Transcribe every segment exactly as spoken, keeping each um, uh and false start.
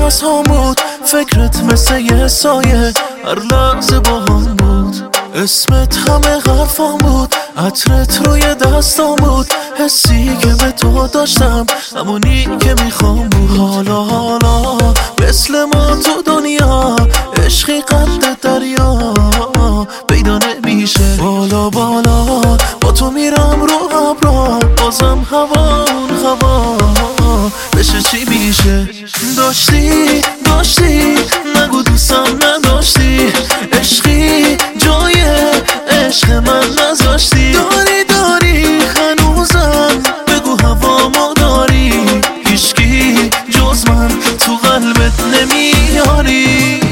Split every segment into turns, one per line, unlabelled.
نیاز هم بود، فکرت مثل یه سایه هر لحظه با هم بود. اسمت همه حرفام بود، عطرت روی دستام بود، حسی که به تو داشتم همونی که میخوام بود. حالا حالا مثل ما تو دنیا عشقی قد دریا پیدا نمیشه. بالا بالا با تو میرم رو ابرا، بازم هوا اون هوا بشه چی میشه. داشتی داشتی نگو دوستم نداشتی، عشقی جای عشق من نذاشتی. داری داری هنوزم بگو هوامو داری، هیچکی جز من تو قلبت نمیاری.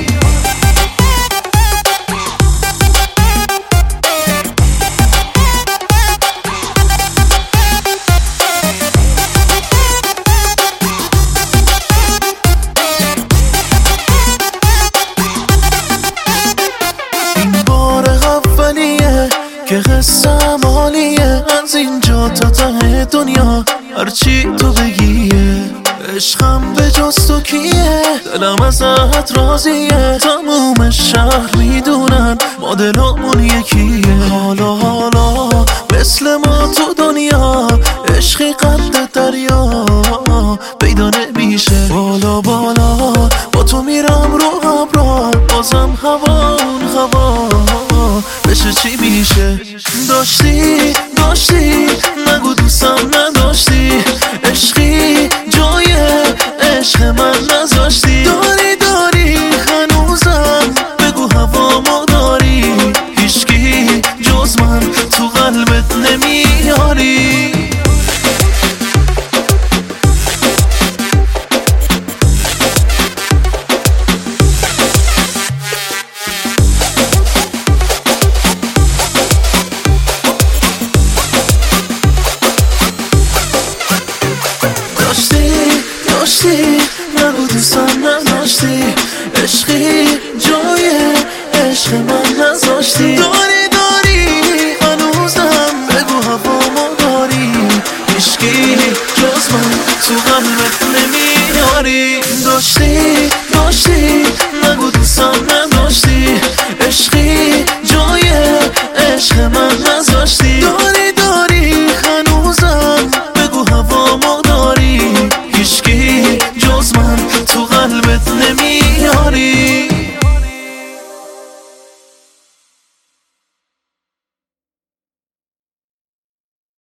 که قصه مالیه از اینجا تا ته دنیا، هرچی تو بگیه. عشقم به جز تو کیه، دلم ازت راضیه. تموم شهر میدونن ما دلمون یکیه. حالا حالا مثل ما تو دنیا عشقی قد دریا پیدا نمیشه. بالا بالا با تو میرم رو ابرا، بازم هوا اون هوا بشه چی میشه. داشتی داشتی نگو دوستم نداشتی، عشقی جای عشق من نذاشتی. داری داری هنوزم بگو هوامو داری، هیچکی جز من تو قلبت نمیاری. داشتی نگو دوستم نداشتی، عشقی جای عشق من نذاشتی. داری داری هنوزم بگو هوامو داری، هیچکی جز من تو قلبت نمیاری. داشتی داشتی نگو دوستم نداشتی، عشقی جای عشق من نذاشتی. داری داری هنوزم بگو هوامو داری، هیچکی جز من تو قلبت نمیاری.